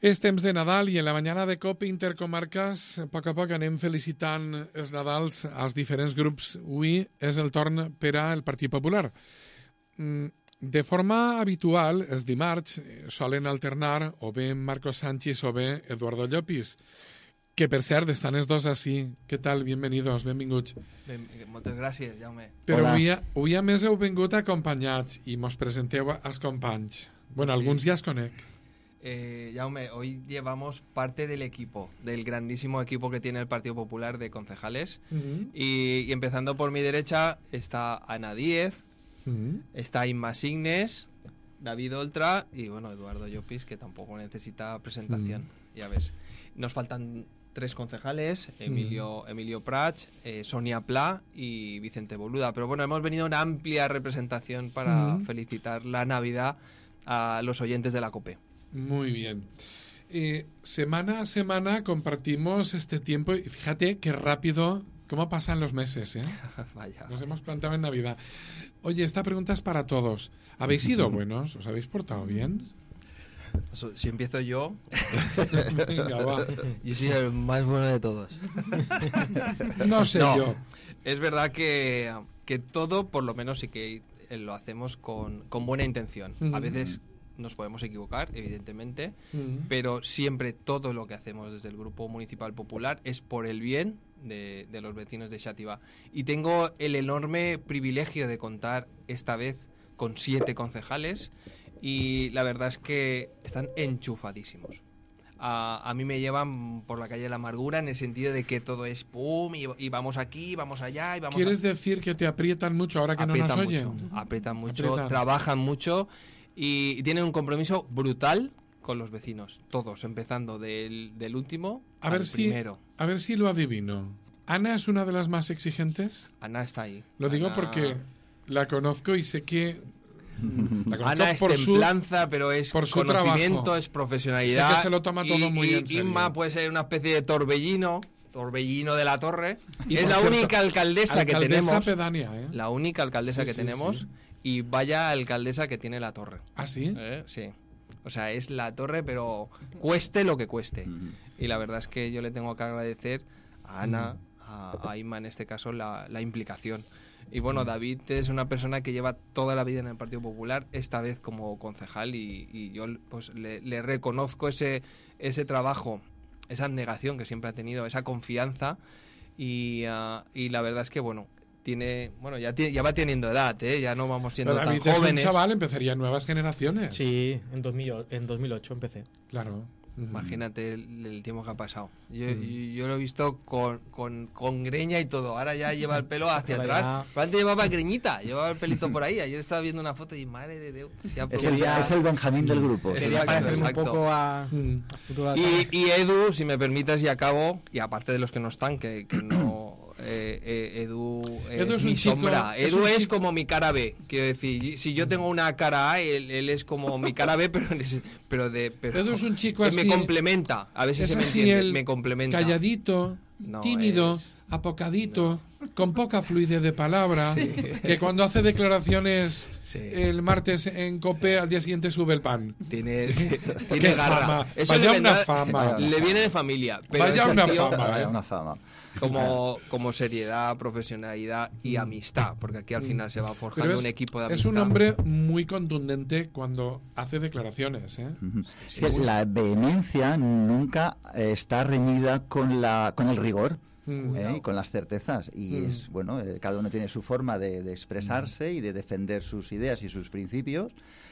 És temps de Nadal i en la mañana de COPE Intercomarques a poc anem felicitant els Nadals als diferents grups. Avui és el torn per al Partit Popular. De forma habitual, els dimarts solen alternar o bé Marcos Sánchez o bé Eduardo Llopis, que per cert estan els dos així. Què tal? Bienvenidos, benvinguts. Moltes gràcies, Jaume. Però avui a més heu vingut acompanyats i mos presenteu als companys. Bueno, sí. Alguns ja els conec. Jaume, hoy llevamos parte del equipo, del grandísimo equipo que tiene el Partido Popular de concejales. Y empezando por mi derecha está Ana Díez, está Inma Signes, David Oltra y bueno, Eduardo Llopis, que tampoco necesita presentación. Ya ves, nos faltan 3 concejales, Emilio Prats, Sonia Pla y Vicente Boluda. Pero bueno, hemos venido una amplia representación para felicitar la Navidad a los oyentes de la COPE. Muy bien. Semana a semana compartimos este tiempo y fíjate qué rápido, cómo pasan los meses, ¿eh? Vaya. Nos hemos plantado en Navidad. Oye, esta pregunta es para todos. ¿Habéis sido buenos? ¿Os habéis portado bien? Si empiezo yo... Venga, va. Yo soy el más bueno de todos. No sé yo. Es verdad que todo, por lo menos sí que lo hacemos con buena intención. A veces nos podemos equivocar, evidentemente, pero siempre todo lo que hacemos desde el Grupo Municipal Popular es por el bien de los vecinos de Xàtiva. Y tengo el enorme privilegio de contar esta vez con 7 concejales y la verdad es que están enchufadísimos. A mí me llevan por la calle de la amargura en el sentido de que todo es pum y vamos aquí, vamos allá y vamos. ¿Quieres decir que te aprietan mucho ahora que aprietan no nos oyen? Mucho, aprietan mucho, trabajan mucho y tienen un compromiso brutal con los vecinos, todos, empezando del último al primero. A ver si lo adivino. ¿Ana es una de las más exigentes? Ana está ahí. Lo digo porque la conozco y sé que... Ana es templanza, pero es por su conocimiento, trabajo. Es profesionalidad. Sé que se lo toma todo muy en serio. Inma puede ser una especie de torbellino de la Torre. Y es la única alcaldesa que tenemos. Pedánea, ¿eh? La única alcaldesa que tenemos. Sí. Y vaya alcaldesa que tiene la Torre. ¿Ah, sí? Sí. O sea, es la Torre, pero cueste lo que cueste. Y la verdad es que yo le tengo que agradecer a Ana, a Inma en este caso, la implicación. Y bueno, David es una persona que lleva toda la vida en el Partido Popular, esta vez como concejal, y yo pues le reconozco ese trabajo, esa abnegación que siempre ha tenido, esa confianza, y la verdad es que bueno, ya va teniendo edad, ya no vamos siendo David tan jóvenes. Es un chaval, empezaría nuevas generaciones. Sí, en 2008 empecé. Claro. Imagínate el tiempo que ha pasado. Yo lo he visto con greña y todo. Ahora ya lleva el pelo hacia atrás. Pero antes llevaba greñita, llevaba el pelito por ahí. Ayer estaba viendo una foto y madre de Dios. Es el Benjamín del grupo. Quería parecerme un poco a futuro. Y Edu, si me permitas y acabo, y aparte de los que no están, que no... Edu es mi sombra. Edu es como mi cara B. Quiero decir, si yo tengo una cara A, él es como mi cara B, pero Edu es un chico así. Me complementa. A veces se me entiende. Me complementa. Calladito, tímido, apocadito, con poca fluidez de palabra, que cuando hace declaraciones el martes en COPE, al día siguiente sube el pan. Tiene garra. Vaya una fama. Le viene de familia. Pero Vaya una fama. Como seriedad, profesionalidad y amistad, porque aquí al final se va forjando un equipo de amistad. Es un hombre muy contundente cuando hace declaraciones, ¿eh? La vehemencia nunca está reñida con el rigor. Y con las certezas y es bueno, cada uno tiene su forma de expresarse y de defender sus ideas y sus principios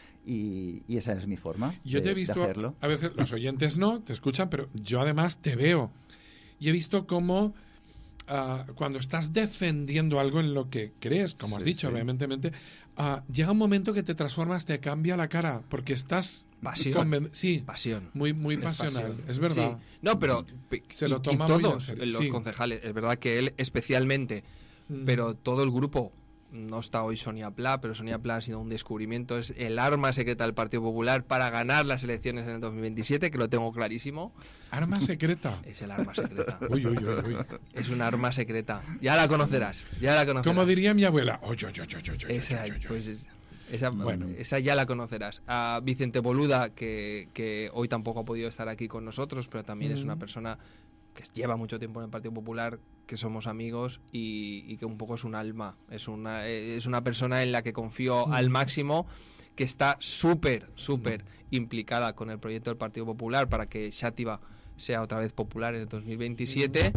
y esa es mi forma yo te he visto, de hacerlo. A veces los oyentes no te escuchan, pero yo además te veo y he visto cómo cuando estás defendiendo algo en lo que crees, como has dicho, vehementemente, llega un momento que te transformas, te cambia la cara, porque estás... Pasión. Muy pasional, pasión. Es verdad. Sí. No, pero se lo toma todos muy en serio. Los concejales, es verdad que él especialmente, pero todo el grupo. No está hoy Sonia Pla, pero Sonia Pla ha sido un descubrimiento, es el arma secreta del Partido Popular para ganar las elecciones en el 2027, que lo tengo clarísimo. ¿Arma secreta? Es el arma secreta. Uy. Es un arma secreta. Ya la conocerás. Como diría mi abuela. Esa ya la conocerás. A Vicente Boluda, que hoy tampoco ha podido estar aquí con nosotros, pero también es una persona que lleva mucho tiempo en el Partido Popular, que somos amigos y que un poco es un alma. Es una persona en la que confío al máximo, que está súper implicada con el proyecto del Partido Popular para que Xàtiva sea otra vez popular en el 2027.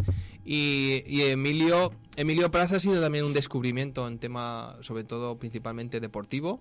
Y Emilio Pras ha sido también un descubrimiento en tema, sobre todo, principalmente deportivo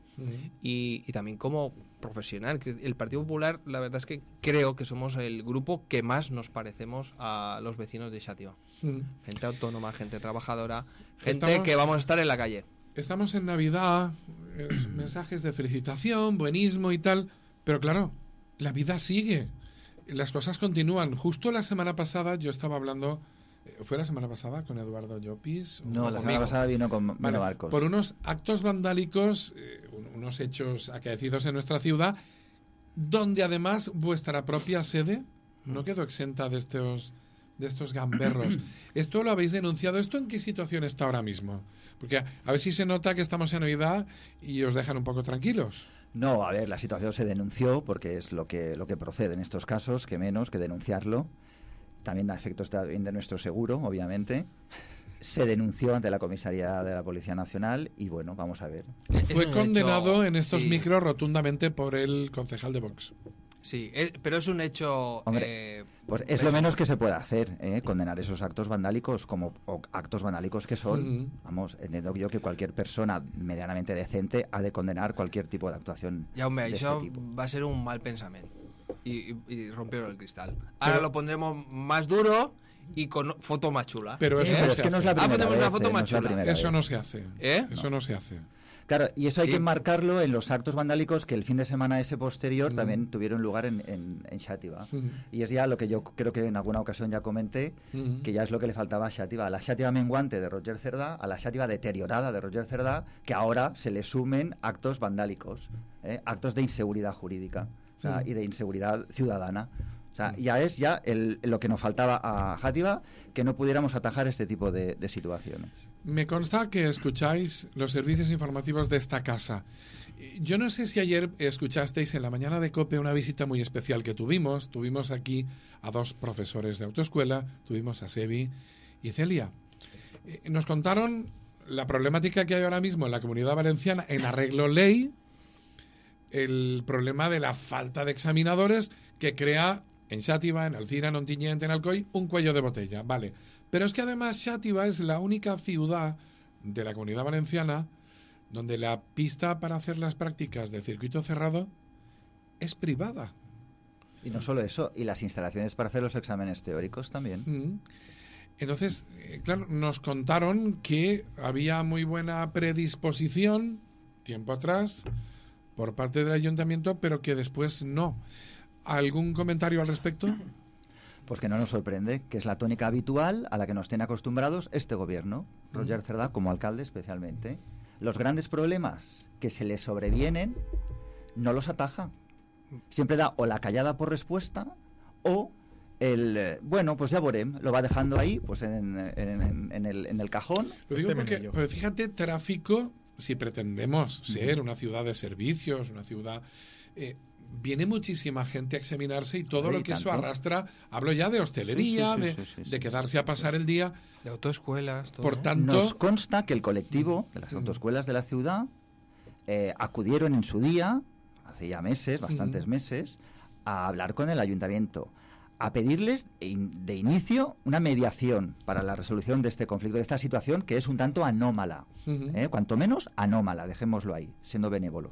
y también como profesional. El Partido Popular, la verdad es que creo que somos el grupo que más nos parecemos a los vecinos de Xàtiva. Gente autónoma, gente trabajadora, gente que vamos a estar en la calle. Estamos en Navidad, mensajes de felicitación, buenismo y tal, pero claro, la vida sigue. Las cosas continúan. Justo la semana pasada yo estaba hablando, ¿fue la semana pasada con Eduardo Llopis? No, la semana pasada vino con Barcos. Por unos actos vandálicos, unos hechos acaecidos en nuestra ciudad, donde además vuestra propia sede no quedó exenta de estos gamberros. Esto lo habéis denunciado. ¿Esto en qué situación está ahora mismo? Porque a ver si se nota que estamos en Navidad y os dejan un poco tranquilos. No, a ver, la situación se denunció porque es lo que procede en estos casos, que menos que denunciarlo. También da efectos también de nuestro seguro, obviamente. Se denunció ante la comisaría de la Policía Nacional y bueno, vamos a ver. Fue condenado en estos micros rotundamente por el concejal de Vox. Sí, pero es un hecho... Hombre, pues es lo menos que se puede hacer, condenar esos actos vandálicos o actos vandálicos que son. Vamos, entiendo yo que cualquier persona medianamente decente ha de condenar cualquier tipo de actuación ya, hombre, de eso este tipo. Va a ser un mal pensamiento y rompieron el cristal. Ahora lo pondremos más duro y con foto más chula. Pero eso es que no es la primera vez. Una foto más chula. Eso no se hace. Eso no se hace. Claro, y eso hay que enmarcarlo en los actos vandálicos que el fin de semana ese posterior también tuvieron lugar en Xàtiva. Y es ya lo que yo creo que en alguna ocasión ya comenté, que ya es lo que le faltaba a Xàtiva. A la Xàtiva menguante de Roger Cerdá, a la Xàtiva deteriorada de Roger Cerdá, que ahora se le sumen actos vandálicos, actos de inseguridad jurídica, o sea, y de inseguridad ciudadana. O sea, ya es lo que nos faltaba a Xàtiva, que no pudiéramos atajar este tipo de situaciones. Me consta que escucháis los servicios informativos de esta casa. Yo no sé si ayer escuchasteis en la mañana de COPE una visita muy especial que tuvimos. Tuvimos aquí a 2 profesores de autoescuela, tuvimos a Sebi y Celia. Nos contaron la problemática que hay ahora mismo en la Comunidad Valenciana en arreglo ley, el problema de la falta de examinadores que crea en Xàtiva, en Alcira, en Ontinyent, en Alcoi, un cuello de botella. Vale. Pero es que además Xàtiva es la única ciudad de la Comunidad Valenciana donde la pista para hacer las prácticas de circuito cerrado es privada. Y no solo eso, y las instalaciones para hacer los exámenes teóricos también. Entonces, claro, nos contaron que había muy buena predisposición, tiempo atrás, por parte del ayuntamiento, pero que después no. ¿Algún comentario al respecto? Pues que no nos sorprende, que es la tónica habitual a la que nos tiene acostumbrados este gobierno, Roger Cerdá como alcalde especialmente. Los grandes problemas que se le sobrevienen no los ataja. Siempre da o la callada por respuesta o bueno, pues ya veremos, lo va dejando ahí pues en el cajón. Lo digo porque fíjate, tráfico, si pretendemos ser una ciudad de servicios, una ciudad... viene muchísima gente a examinarse y todo lo que eso arrastra, hablo ya de hostelería, de quedarse a pasar el día, de autoescuelas, todo. Por tanto, nos consta que el colectivo de las autoescuelas de la ciudad acudieron en su día, hace ya meses, bastantes meses, a hablar con el ayuntamiento, a pedirles de inicio una mediación para la resolución de este conflicto, de esta situación que es un tanto anómala, cuanto menos anómala, dejémoslo ahí, siendo benévolos.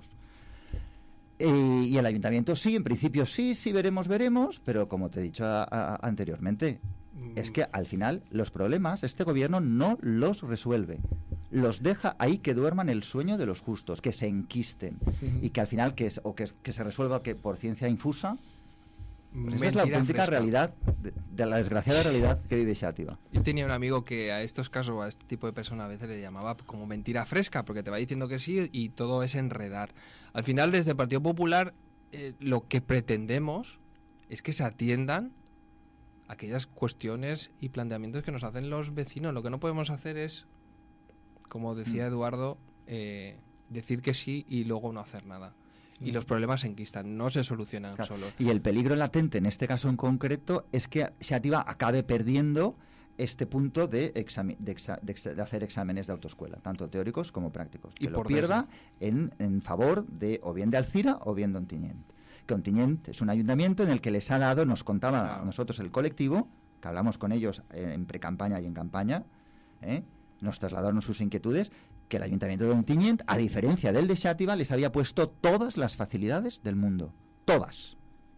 Y el ayuntamiento sí, en principio sí, veremos, pero como te he dicho anteriormente, es que al final los problemas este gobierno no los resuelve, los deja ahí que duerman el sueño de los justos, que se enquisten y que al final que se resuelva que por ciencia infusa. Pues esa es la auténtica realidad, de la desgraciada realidad que vive Xàtiva. Yo tenía un amigo que a estos casos, a este tipo de personas a veces le llamaba como mentira fresca, porque te va diciendo que sí y todo es enredar. Al final, desde el Partido Popular, lo que pretendemos es que se atiendan aquellas cuestiones y planteamientos que nos hacen los vecinos. Lo que no podemos hacer es, como decía Eduardo, decir que sí y luego no hacer nada. Y los problemas se enquistan, no se solucionan solos. Y el peligro latente en este caso en concreto es que Xàtiva acabe perdiendo este punto de hacer exámenes de autoescuela, tanto teóricos como prácticos. Que lo pierda en favor de o bien de Alzira o bien de Ontinyent. Que Ontinyent es un ayuntamiento en el que les ha dado, nos contaba a nosotros el colectivo, que hablamos con ellos en pre-campaña y en campaña, nos trasladaron sus inquietudes, que el ayuntamiento de Ontinyent, a diferencia del de Xàtiva, les había puesto todas las facilidades del mundo, todas,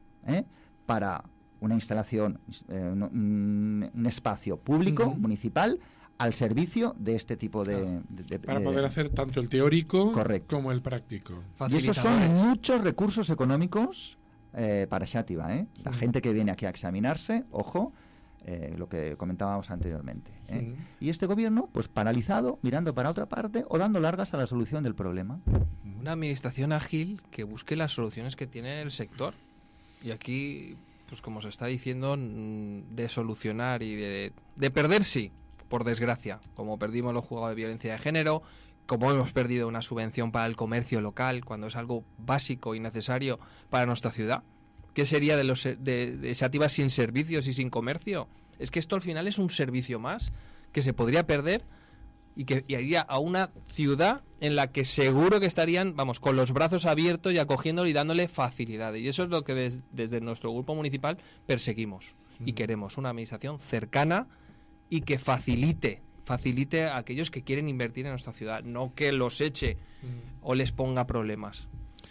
para una instalación, un espacio público, municipal, al servicio de este tipo para poder hacer tanto el teórico como el práctico. Y esos son muchos recursos económicos para Xàtiva, La gente que viene aquí a examinarse, ojo, lo que comentábamos anteriormente. Y este gobierno, pues paralizado, mirando para otra parte o dando largas a la solución del problema. Una administración ágil que busque las soluciones que tiene el sector. Y aquí, pues como se está diciendo, de solucionar y de perder, sí, por desgracia, como perdimos los juzgados de violencia de género, como hemos perdido una subvención para el comercio local, cuando es algo básico y necesario para nuestra ciudad. ¿Qué sería de Xàtiva sin servicios y sin comercio? Es que esto al final es un servicio más que se podría perder y iría a una ciudad en la que seguro que estarían, con los brazos abiertos y acogiéndolo y dándole facilidades. Y eso es lo que desde nuestro grupo municipal perseguimos y queremos, una administración cercana y que facilite a aquellos que quieren invertir en nuestra ciudad, no que los eche o les ponga problemas.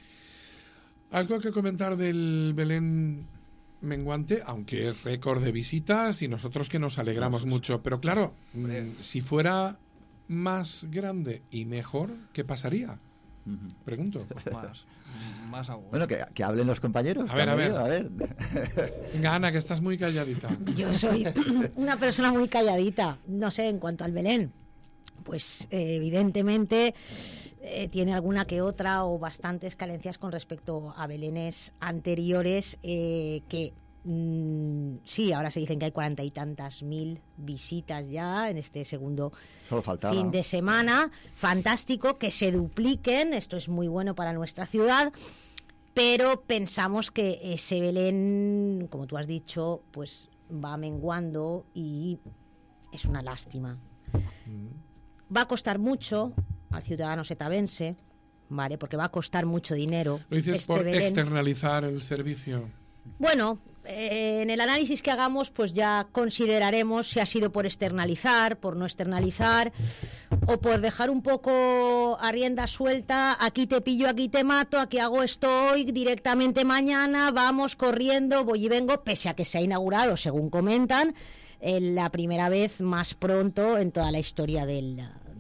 Algo que comentar del Belén menguante, aunque es récord de visitas y nosotros que nos alegramos mucho. Pero claro, si fuera más grande y mejor, ¿qué pasaría? Pregunto. Más aún. Bueno, que hablen los compañeros. A ver. Ana, que estás muy calladita. Yo soy una persona muy calladita. No sé, en cuanto al Belén, pues evidentemente tiene alguna que otra o bastantes carencias con respecto a Belenes anteriores que sí, ahora se dicen que hay 40 y tantas mil visitas ya en este segundo fin de semana. Fantástico, que se dupliquen, esto es muy bueno para nuestra ciudad, pero pensamos que ese Belén, como tú has dicho, pues va menguando y es una lástima. Va a costar mucho al ciudadano setabense, ¿vale? Porque va a costar mucho dinero. Lo dices por Belén. Externalizar el servicio. Bueno, en el análisis que hagamos, pues ya consideraremos si ha sido por externalizar, por no externalizar, o por dejar un poco a rienda suelta, aquí te pillo, aquí te mato, aquí hago esto hoy, directamente mañana, vamos corriendo, voy y vengo, pese a que se ha inaugurado, según comentan, la primera vez más pronto en toda la historia del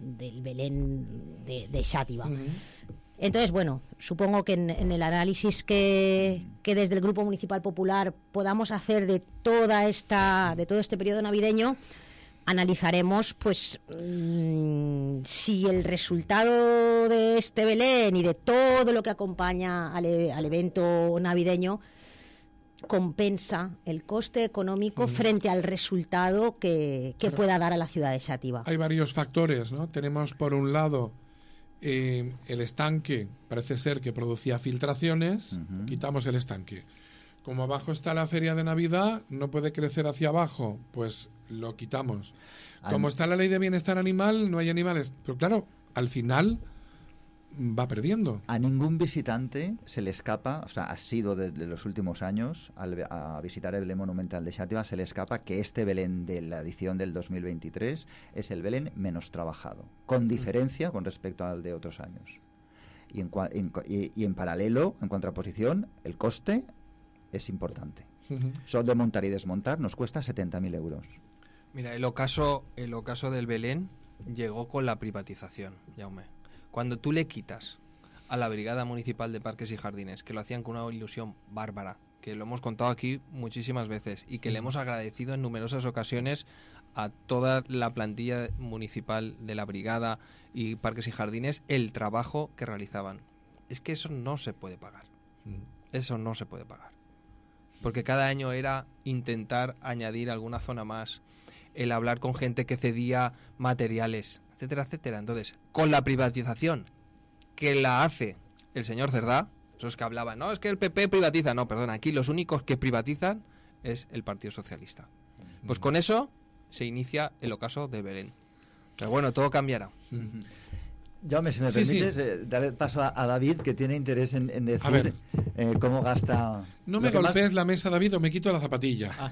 Belén de Xàtiva. Entonces, bueno, supongo que en el análisis que desde el Grupo Municipal Popular podamos hacer de todo este periodo navideño, analizaremos pues si el resultado de este Belén y de todo lo que acompaña al evento navideño compensa el coste económico frente al resultado que pueda dar a la ciudad de Xàtiva. Hay varios factores, ¿no? Tenemos por un lado el estanque, parece ser que producía filtraciones, quitamos el estanque. Como abajo está la feria de Navidad, no puede crecer hacia abajo, pues lo quitamos. Como está la ley de bienestar animal, no hay animales. Pero claro, al final va perdiendo. A ningún visitante se le escapa, o sea, ha sido de los últimos años, a visitar el Belén Monumental de Xàtiva, se le escapa que este Belén de la edición del 2023 es el Belén menos trabajado, con diferencia con respecto al de otros años. Y en paralelo, en contraposición, el coste es importante. Solo de montar y desmontar nos cuesta 70.000 euros. Mira, el ocaso del Belén llegó con la privatización, Jaume. Cuando tú le quitas a la Brigada Municipal de Parques y Jardines, que lo hacían con una ilusión bárbara, que lo hemos contado aquí muchísimas veces y que le hemos agradecido en numerosas ocasiones a toda la plantilla municipal de la Brigada y Parques y Jardines, el trabajo que realizaban. Es que eso no se puede pagar. Eso no se puede pagar. Porque cada año era intentar añadir alguna zona más, el hablar con gente que cedía materiales, etcétera, etcétera. Entonces, con la privatización que la hace el señor Cerdá, esos que hablaban, no, es que el PP privatiza. No, perdona, aquí los únicos que privatizan es el Partido Socialista. Pues con eso se inicia el ocaso de Belén. Pero bueno, todo cambiará. Jaume, si me permites, darle paso a David, que tiene interés en decir cómo gasta... No me golpees la mesa, David, o me quito la zapatilla.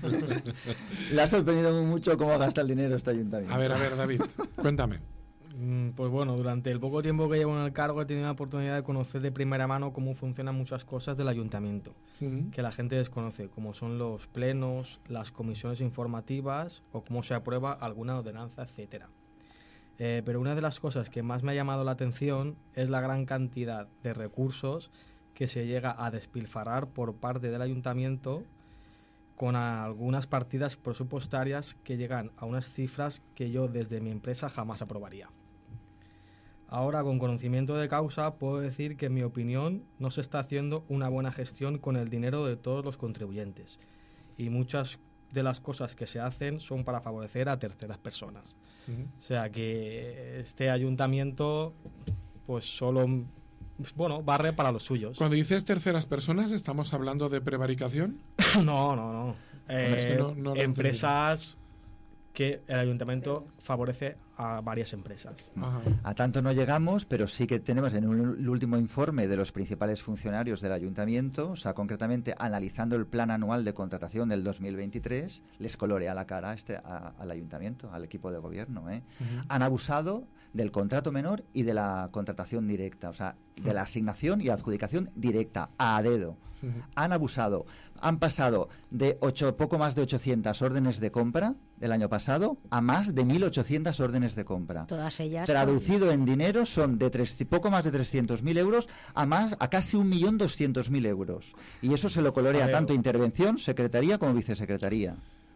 Le ha sorprendido mucho cómo gasta el dinero este ayuntamiento. A ver, David, cuéntame. Pues bueno, durante el poco tiempo que llevo en el cargo he tenido la oportunidad de conocer de primera mano cómo funcionan muchas cosas del ayuntamiento, que la gente desconoce, como son los plenos, las comisiones informativas o cómo se aprueba alguna ordenanza, etcétera. Pero una de las cosas que más me ha llamado la atención es la gran cantidad de recursos que se llega a despilfarrar por parte del ayuntamiento, con algunas partidas presupuestarias que llegan a unas cifras que yo desde mi empresa jamás aprobaría. Ahora, con conocimiento de causa, puedo decir que en mi opinión no se está haciendo una buena gestión con el dinero de todos los contribuyentes, y muchas de las cosas que se hacen son para favorecer a terceras personas. O sea que este ayuntamiento pues solo, bueno, barre para los suyos. Cuando dices terceras personas, ¿estamos hablando de prevaricación? No. No Empresas que el ayuntamiento favorece a varias empresas. Ajá. A tanto no llegamos, pero sí que tenemos en el último informe de los principales funcionarios del ayuntamiento, o sea, concretamente analizando el plan anual de contratación del 2023, les colorea la cara al ayuntamiento, al equipo de gobierno. Han abusado del contrato menor y de la contratación directa, o sea, de la asignación y adjudicación directa, a dedo. Han abusado. Han pasado de poco más de 800 órdenes de compra del año pasado a más de 1.800 órdenes de compra. Todas ellas. Traducido en dinero son de poco más de 300.000 euros a casi 1.200.000 euros. Y eso se lo colorea tanto intervención, secretaría como vicesecretaría.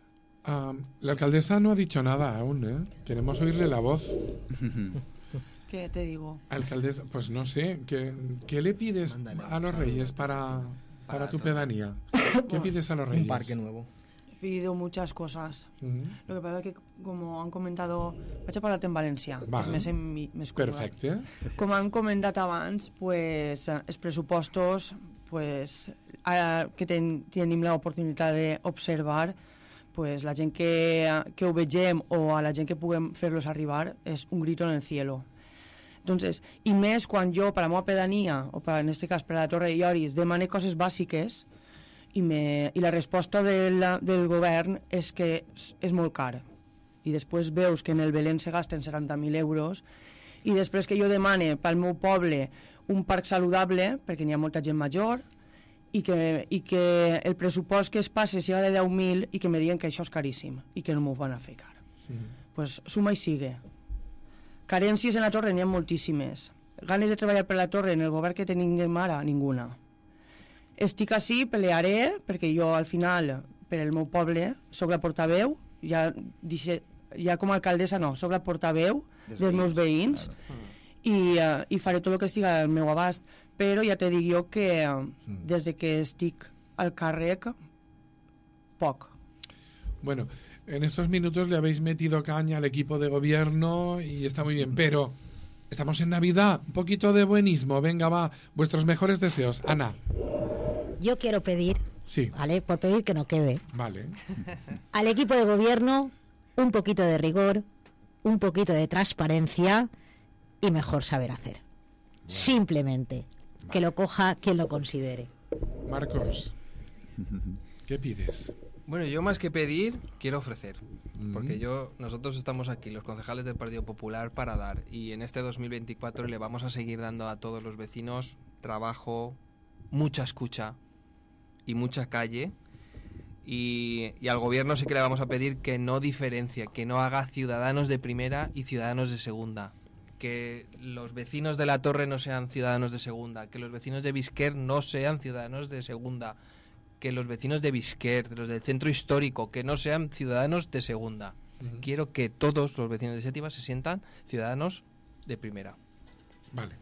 La alcaldesa no ha dicho nada aún, ¿eh? Queremos oírle la voz. ¿Qué te digo? Alcaldesa, pues no sé, ¿qué le pides a los Reyes para tu pedanía? ¿Qué pides a los Reyes? Un parque nuevo. He pedido muchas cosas. Lo que pasa es que, como han comentado, vaig a parlar en valencià, que és més còmode. Perfecte. Com han comentat abans, pues, els pressupostos, pues, ara que tenim l'oportunitat d'observar, pues, la gent que ho vegem o a la gent que puguem fer-los arribar és un grito en el cielo. Entonces, i més quan jo, per la meva pedania, o en aquest cas per la Torre de Lloris, demane coses bàsiques i la resposta del govern és que és molt car. I després veus que en el Belén se gasten 70.000 euros i després que jo demane pel meu poble un parc saludable, perquè n'hi ha molta gent major, i que el pressupost que es passe sigui de 10.000 i que me diguen que això és caríssim i que no m'ho van a fer car. Pues suma i sigue. Carències en la Torre n'hi ha moltíssimes. Ganes de treballar per la Torre en el govern que tenim ara, ninguna. Estic així, pelearé, perquè jo al final, per el meu poble, soc la portaveu, ja com a alcaldessa no, soc la portaveu dels meus veïns, i faré tot el que estigui al meu abast, però ja te dic jo que des que estic al càrrec, poc. Bueno, en estos minutos le habéis metido caña al equipo de gobierno y está muy bien, pero estamos en Navidad, un poquito de buenismo, venga, va, vuestros mejores deseos. Ana. Yo quiero pedir, ¿vale? Por pedir que no quede. Vale. Al equipo de gobierno un poquito de rigor, un poquito de transparencia y mejor saber hacer. Simplemente, que lo coja quien lo considere. Marcos, ¿qué pides? Bueno, yo más que pedir, quiero ofrecer. Porque nosotros estamos aquí, los concejales del Partido Popular, para dar. Y en este 2024 le vamos a seguir dando a todos los vecinos trabajo, mucha escucha y mucha calle. Y al gobierno sí que le vamos a pedir que no diferencie, que no haga ciudadanos de primera y ciudadanos de segunda. Que los vecinos de la Torre no sean ciudadanos de segunda. Que los vecinos de Bisquer no sean ciudadanos de segunda. Que los vecinos de Bisquer, de los del centro histórico, que no sean ciudadanos de segunda. Quiero que todos los vecinos de Séptima se sientan ciudadanos de primera. Vale.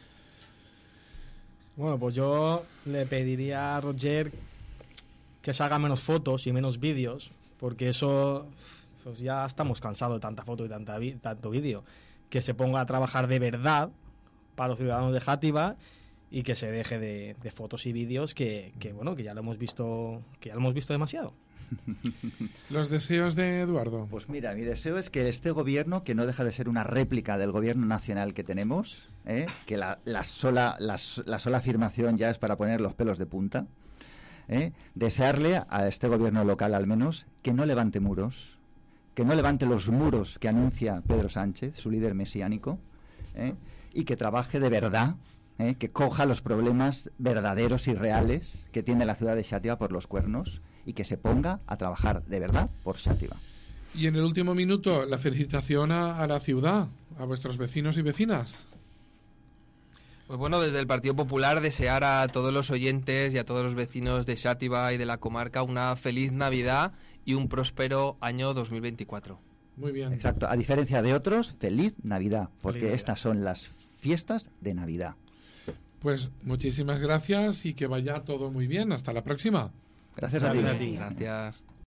Bueno, pues yo le pediría a Roger que se haga menos fotos y menos vídeos, porque eso, pues ya estamos cansados de tanta foto y tanto vídeo. Que se ponga a trabajar de verdad para los ciudadanos de Játiva y que se deje de fotos y vídeos que ya lo hemos visto demasiado. ¿Los deseos de Eduardo? Pues mira, mi deseo es que este gobierno, que no deja de ser una réplica del gobierno nacional que tenemos, que la sola afirmación ya es para poner los pelos de punta, desearle a este gobierno local al menos que no levante muros, que no levante los muros que anuncia Pedro Sánchez, su líder mesiánico, y que trabaje de verdad, que coja los problemas verdaderos y reales que tiene la ciudad de Xàtiva por los cuernos y que se ponga a trabajar de verdad por Xàtiva. Y en el último minuto, la felicitación a la ciudad, a vuestros vecinos y vecinas. Pues bueno, desde el Partido Popular desear a todos los oyentes y a todos los vecinos de Xàtiva y de la comarca una feliz Navidad y un próspero año 2024. Muy bien. Exacto. A diferencia de otros, feliz Navidad, porque estas son las fiestas de Navidad. Pues muchísimas gracias y que vaya todo muy bien. Hasta la próxima. Gracias a ti. Gracias.